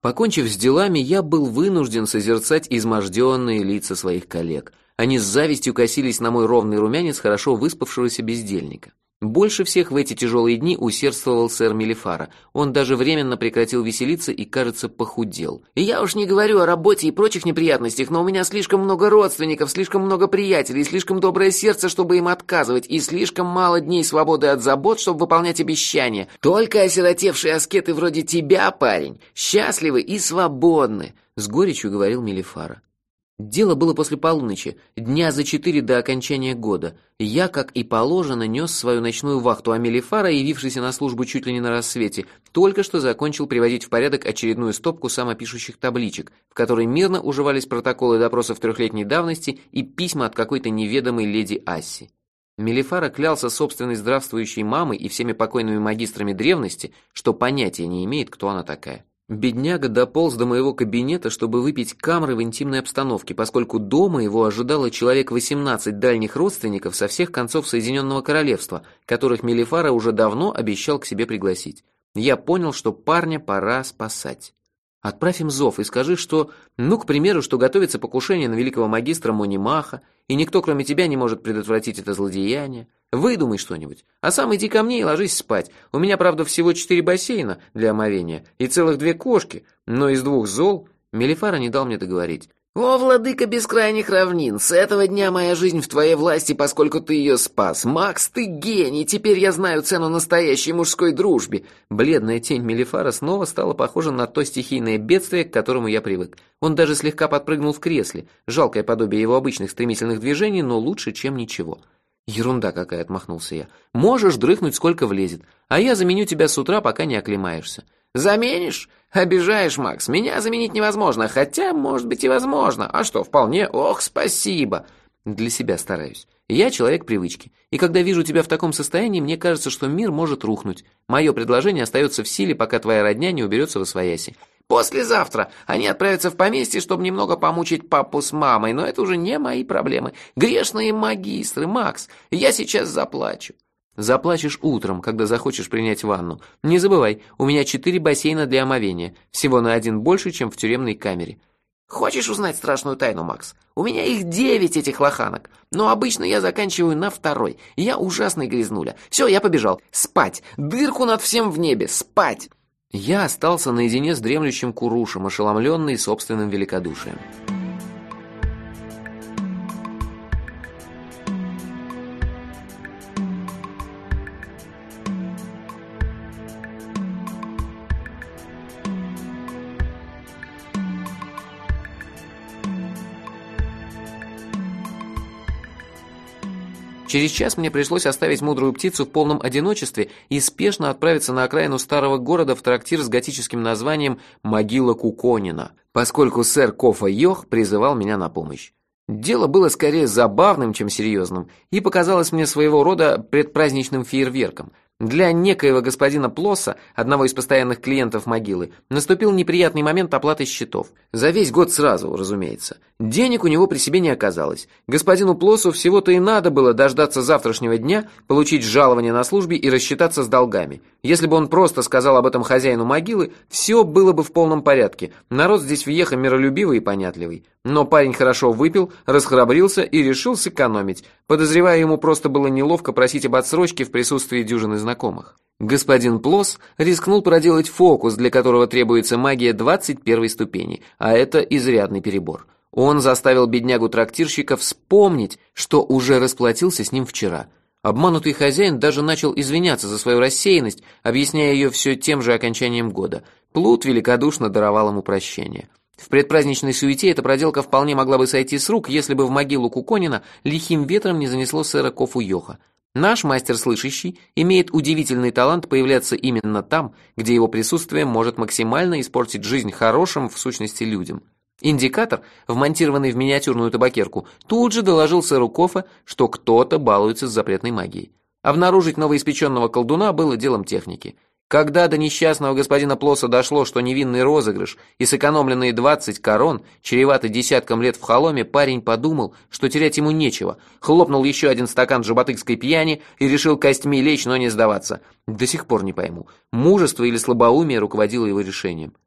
Покончив с делами, я был вынужден созерцать изможденные лица своих коллег. Они с завистью косились на мой ровный румянец хорошо выспавшегося бездельника. Больше всех в эти тяжелые дни усердствовал сэр Мелифара. Он даже временно прекратил веселиться и, кажется, похудел. «И я уж не говорю о работе и прочих неприятностях, но у меня слишком много родственников, слишком много приятелей, слишком доброе сердце, чтобы им отказывать, и слишком мало дней свободы от забот, чтобы выполнять обещания. Только осиротевшие аскеты вроде тебя, парень, счастливы и свободны», — с горечью говорил Мелифара. Дело было после полуночи, дня за 4 до окончания года. Я, как и положено, нес свою ночную вахту, а Мелифара, явившийся на службу чуть ли не на рассвете, только что закончил приводить в порядок очередную стопку самопишущих табличек, в которой мирно уживались протоколы допросов 3-летней давности и письма от какой-то неведомой леди Асси. Мелифара клялся собственной здравствующей мамой и всеми покойными магистрами древности, что понятия не имеет, кто она такая. Бедняга дополз до моего кабинета, чтобы выпить камры в интимной обстановке, поскольку дома его ожидало человек 18 дальних родственников со всех концов Соединенного Королевства, которых Мелифара уже давно обещал к себе пригласить. Я понял, что парня пора спасать. Отправь им зов и скажи, что, к примеру, что готовится покушение на великого магистра Монимаха, и никто, кроме тебя, не может предотвратить это злодеяние. Выдумай что-нибудь, а сам иди ко мне и ложись спать. У меня, правда, всего 4 бассейна для омовения и целых 2 кошки, но из 2 зол. Мелифара не дал мне договорить. «О, владыка бескрайних равнин, с этого дня моя жизнь в твоей власти, поскольку ты ее спас. Макс, ты гений, теперь я знаю цену настоящей мужской дружбе». Бледная тень Мелифара снова стала похожа на то стихийное бедствие, к которому я привык. Он даже слегка подпрыгнул в кресле, жалкое подобие его обычных стремительных движений, но лучше, чем ничего. «Ерунда какая», — отмахнулся я. «Можешь дрыхнуть сколько влезет, а я заменю тебя с утра, пока не оклемаешься». «Заменишь? Обижаешь, Макс. Меня заменить невозможно, хотя, может быть, и возможно. А что, вполне? Ох, спасибо». «Для себя стараюсь. Я человек привычки, и когда вижу тебя в таком состоянии, мне кажется, что мир может рухнуть. Мое предложение остается в силе, пока твоя родня не уберется восвояси». «Послезавтра они отправятся в поместье, чтобы немного помучить папу с мамой, но это уже не мои проблемы. Грешные магистры, Макс, я сейчас заплачу». «Заплачешь утром, когда захочешь принять ванну. Не забывай, у меня 4 бассейна для омовения, всего на 1 больше, чем в тюремной камере». «Хочешь узнать страшную тайну, Макс? У меня их 9 этих лоханок, но обычно я заканчиваю на 2. Я ужасный грязнуля. Все, я побежал. Спать. Дырку над всем в небе. Спать». Я остался наедине с дремлющим Курушем, ошеломленный собственным великодушием. Через час мне пришлось оставить мудрую птицу в полном одиночестве и спешно отправиться на окраину старого города в трактир с готическим названием «Могила Куконина», поскольку сэр Кофа Йох призывал меня на помощь. Дело было скорее забавным, чем серьезным, и показалось мне своего рода предпраздничным фейерверком. Для некоего господина Плосса, одного из постоянных клиентов могилы, наступил неприятный момент оплаты счетов. За весь год сразу, разумеется. Денег у него при себе не оказалось. Господину Плоссу всего-то и надо было дождаться завтрашнего дня, получить жалование на службе и рассчитаться с долгами. Если бы он просто сказал об этом хозяину могилы, все было бы в полном порядке. Народ здесь въеха миролюбивый и понятливый. Но парень хорошо выпил, расхрабрился и решил сэкономить. Подозревая, ему просто было неловко просить об отсрочке в присутствии дюжины знакомых. Господин Плосс рискнул проделать фокус, для которого требуется магия 21 ступени, а это изрядный перебор. Он заставил беднягу-трактирщика вспомнить, что уже расплатился с ним вчера. Обманутый хозяин даже начал извиняться за свою рассеянность, объясняя ее все тем же окончанием года. Плут великодушно даровал ему прощение. В предпраздничной суете эта проделка вполне могла бы сойти с рук, если бы в могилу Куконина лихим ветром не занесло сэра Кофу Йоха. Наш мастер слышащий имеет удивительный талант появляться именно там, где его присутствие может максимально испортить жизнь хорошим, в сущности, людям. Индикатор, вмонтированный в миниатюрную табакерку, тут же доложил сэру Кофа, что кто-то балуется с запретной магией. Обнаружить новоиспеченного колдуна было делом техники. Когда до несчастного господина Плосса дошло, что невинный розыгрыш и сэкономленные 20 корон чреваты десятком лет в холоме, парень подумал, что терять ему нечего, хлопнул еще 1 стакан джабатыкской пьяни и решил костьми лечь, но не сдаваться. До сих пор не пойму, мужество или слабоумие руководило его решением.